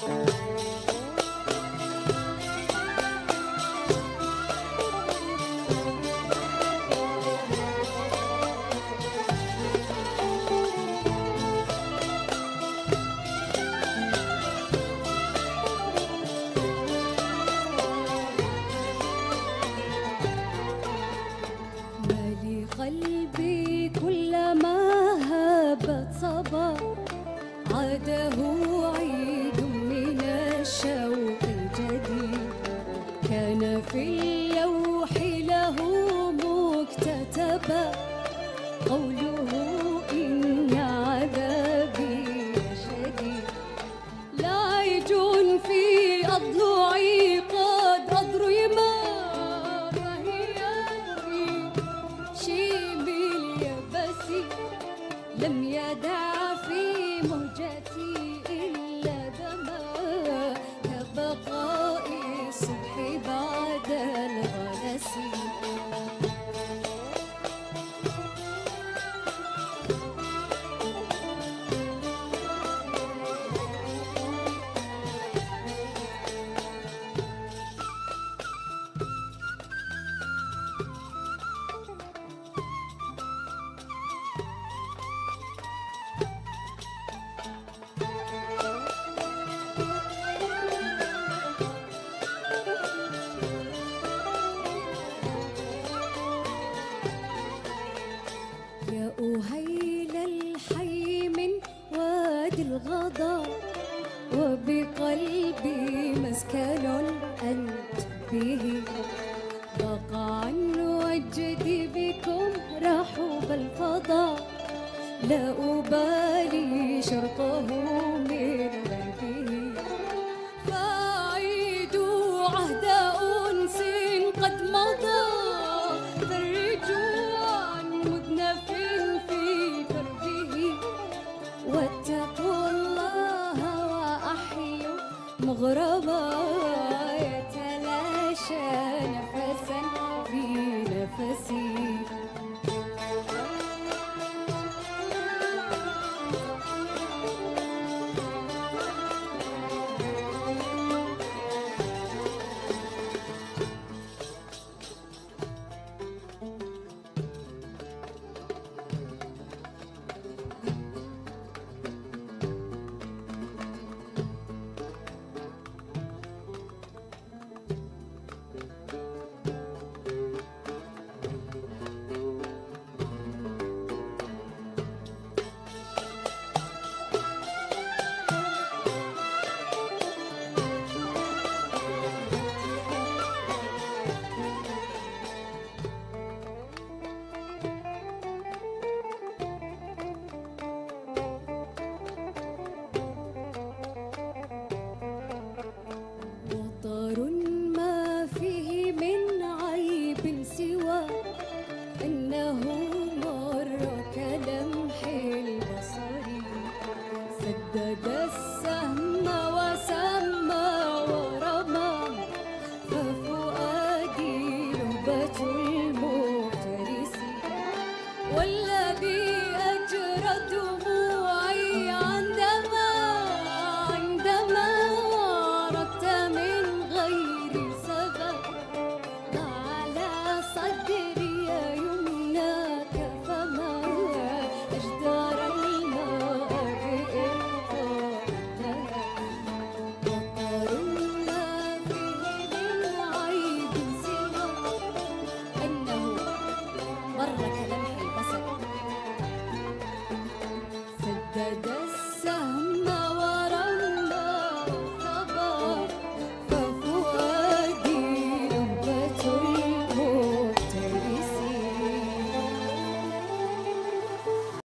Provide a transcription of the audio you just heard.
قلبي كلما هبت صبا عاده عيد من الشوق الجديد. كان في اللوح له مكتتبا قوله إن عذابي شديد. لعج في أضلعي قد أضرما لم يدع في مهجتي إلا دما كبقاء الصبح بعد الغلس. يا أهيل الحي من وادي الغضا وبقلبي مسكن أنت به. ضاق عن وجدي بكم رحب الفضاء لا أبالي شرقه من غربه. فأعيدوا عهد أنس قد مضى واتقوا الله وأحيوا مغربا يتلاشى نفسا في نفسي.